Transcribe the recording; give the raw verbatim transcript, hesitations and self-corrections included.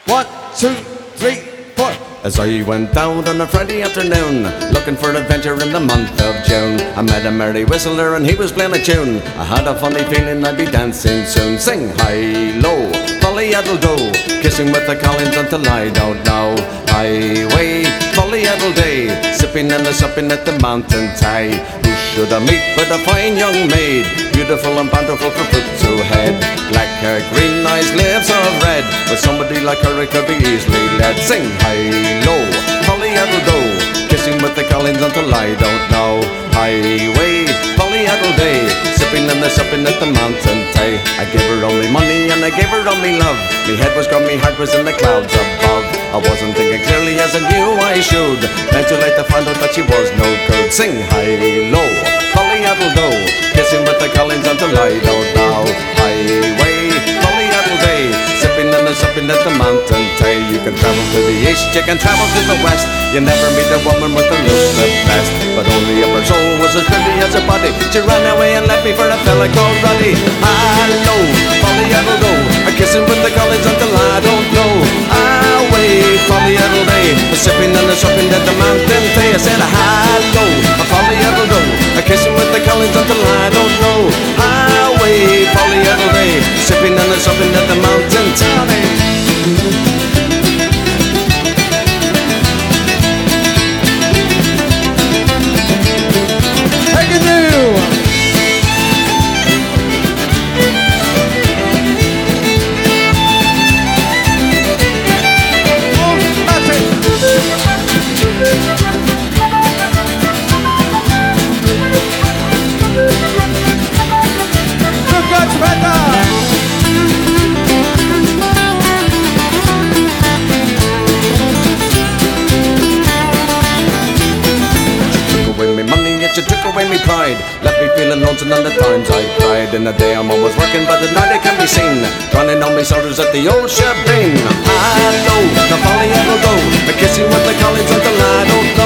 One, two, three, four. As I went down on a Friday afternoon, looking for adventure in the month of June, I met a merry whistler and he was playing a tune. I had a funny feeling I'd be dancing soon. Sing high-low, folly-addle-do, kissing with the Collins until I don't know. Highway, folly-addle-day, sipping and a supping at the mountain tie. Who should I meet but a fine young maid, beautiful and bountiful for foot to head. Black hair, green eyes, lips of red, with somebody like her it could be easily led. Sing high-low, folly-addle-do, kissing with the Collins until I don't know. Highway, folly-addle-day, sipping and a supping at the mountain tie. I gave her all me money and I gave her all me love. Me head was gone, me heart was in the clouds above. I wasn't thinking clearly as I knew I should. Then too late to find out that she was no good. Sing high-low, folly-addle-do, kissing with the Collins until I don't know. Highway, folly-addle-day, sipping and a supping at the mountain tie. You can travel to the east, you can travel to the west, you never meet a woman with the looks the best. But only if her soul was as pretty as her body, she ran away and left me for a fella called Roddy. Hello, folly-addle-do, a kissing with the Collins until I don't know. Away, folly-addle-day, a sipping and a supping at the mountain tie. I said hello, a folly-addle-do, a kissing with the Collins until I don't know. Away, folly-addle-day, sipping and a supping at the mountain tie. She took away me pride, left me feeling lonesome on the times I cried. In the day I'm always working, but at night it can be seen, running on me shoulders at the old shebeen. Hello, the folly-addle-do, a kissing with the Collins until I don't